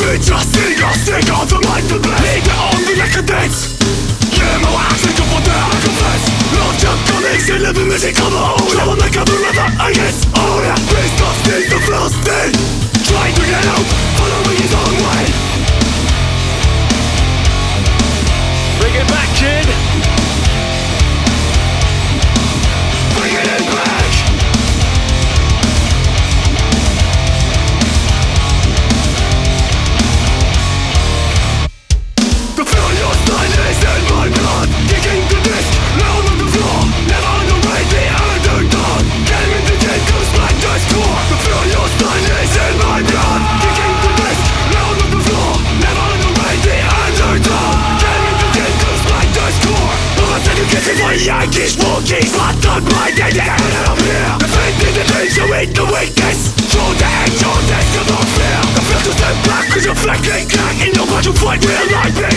Sick of the mind to bless. Leave it on the decadence. Yeah, my ass is up on there, I confess. Love your colleagues, they live in music on the whole. Show them like a brother, I guess. Oh yeah, please stop still the first day. Trying to get out, following his own way. Bring it back, kid. Bring it back. The furious line is in my blood. Kicking the disc, down on the floor. Never underrate the underdog. Game in the game goes like the score. The furious line is in my blood. Kicking the disc, down on the floor. Never underrate the underdog. Game in the game goes like the score. Bullets education for Yankees, Wookiees. Locked on by the get out of here. Defending the dreams, you eat the weakness. Show the edge on desk, you don't fear. The filters step back, cause you're flanking crack. In your mind you fight real life.